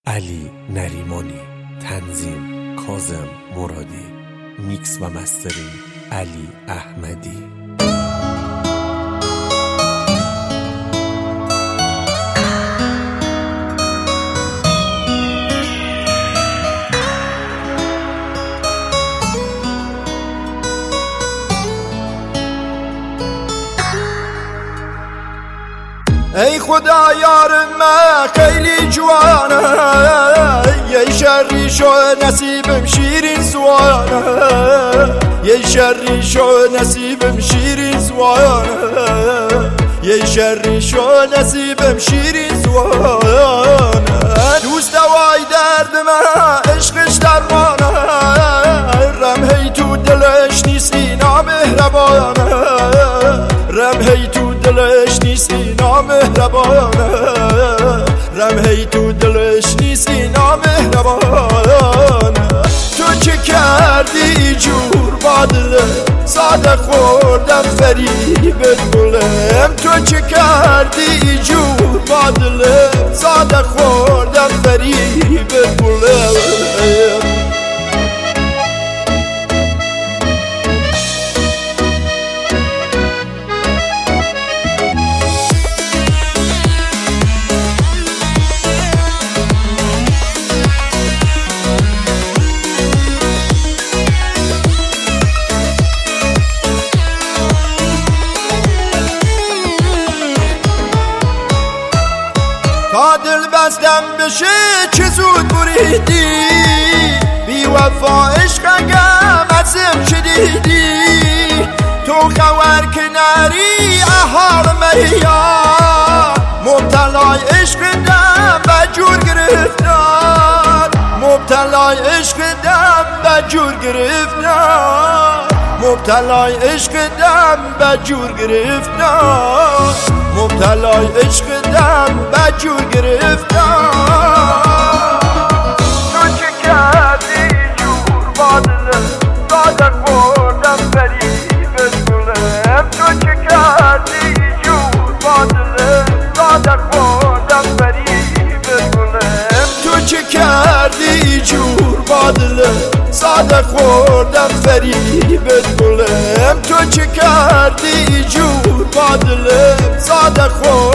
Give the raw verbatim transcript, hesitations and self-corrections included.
علی نریمانی، تنظیم کاظم مرادی، میکس و مسترینگ علی احمدی. ای خدا یار من خیلی جوانه، یه شری شو نصیبم شیرین زوانه، یه شری شو نصیبم شیرین زوانه، یه شری شو نصیبم شیرین زوانه. دوست دوای درد من عشقش درمانه، رم هی تو دلش نیست اینا مهربانه، رم هی تو دلش نیست اینا مهربانه، رم هی تو دلش نیست اینا مهربانه. تو چه کردی جور با دلم، ساده خوردم فریبت گلم. تو چه کردی جور با دلم، ساده خوردم فریبت گلم. تا دل بستم بشه چه زود بریدی، بی وفا عشقم ازم شدیدی. تو خبر که نری احال مریا، مبتلای عشقم بجور گرفتار، مبتلای عشقم بجور گرفتار، مبتلای عشقم بجور گرفتار، مبتلای عشقم بجور گرفتار. تو چه کردی جور با دلم، ساده خوردم فریبت گلم. تو چه کردی جور با دلم، ساده خوردم فریبت گلم. تو چه کردی جور با دلم، ساده خوردم فریبت گلم. تو چه کردی جور با دلم، ساده خوردم